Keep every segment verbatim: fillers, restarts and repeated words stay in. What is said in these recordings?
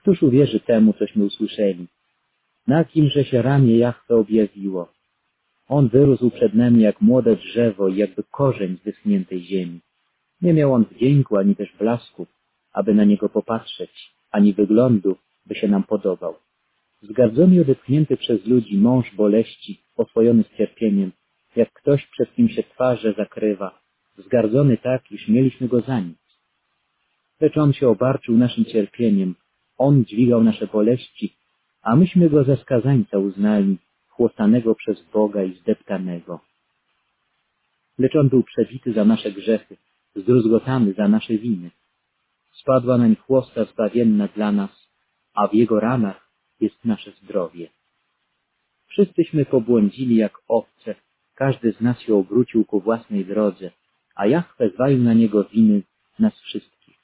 Któż uwierzy temu, cośmy usłyszeli? Na kimże się ramię Jahwe objawiło? On wyrósł przed nami jak młode drzewo i jakby korzeń z wyschniętej ziemi. Nie miał on wdzięku ani też blasku, aby na niego popatrzeć, ani wyglądu, by się nam podobał. Zgardzony i odepchnięty przez ludzi mąż boleści, oswojony z cierpieniem, jak ktoś, przed kim się twarze zakrywa, zgardzony tak, iż mieliśmy go za nic. Lecz on się obarczył naszym cierpieniem, on dźwigał nasze boleści, a myśmy go za skazańca uznali, chłostanego przez Boga i zdeptanego. Lecz on był przebity za nasze grzechy, zdruzgotany za nasze winy. Spadła nań chłosta zbawienna dla nas, a w jego ranach jest nasze zdrowie. Wszyscyśmy pobłądzili jak owce, każdy z nas się obrócił ku własnej drodze, a Jahwe zwalił na niego winy nas wszystkich.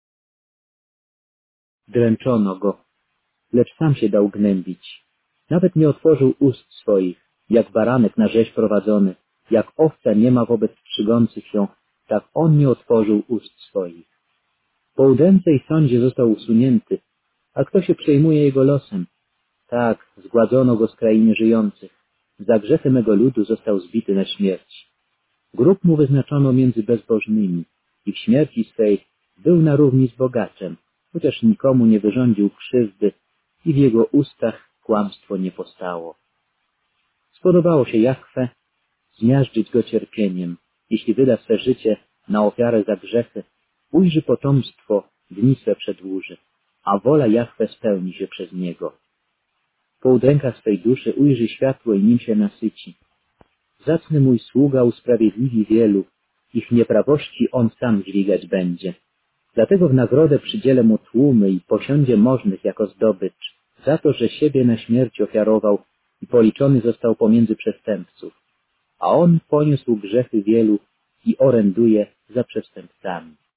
Dręczono go, lecz sam się dał gnębić. Nawet nie otworzył ust swoich, jak baranek na rzeź prowadzony, jak owca nie ma wobec strzygących się, tak on nie otworzył ust swoich. Po udęce i sądzie został usunięty, a kto się przejmuje jego losem? Tak, zgładzono go z krainy żyjących. Za grzechy mego ludu został zbity na śmierć. Grób mu wyznaczono między bezbożnymi i w śmierci swej był na równi z bogaczem, chociaż nikomu nie wyrządził krzywdy i w jego ustach kłamstwo nie postało. Spodobało się Jahwe zmiażdżyć go cierpieniem, jeśli wyda swe życie na ofiarę za grzechy, ujrzy potomstwo, dni swe przedłuży, a wola Jahwe spełni się przez niego. Po udrękach swej duszy ujrzy światło i nim się nasyci. Zacny mój sługa usprawiedliwi wielu, ich nieprawości on sam dźwigać będzie. Dlatego w nagrodę przydzielę mu tłumy i posiądzie możnych jako zdobycz, za to, że siebie na śmierć ofiarował i policzony został pomiędzy przestępców. A on poniósł grzechy wielu i oręduje za przestępcami.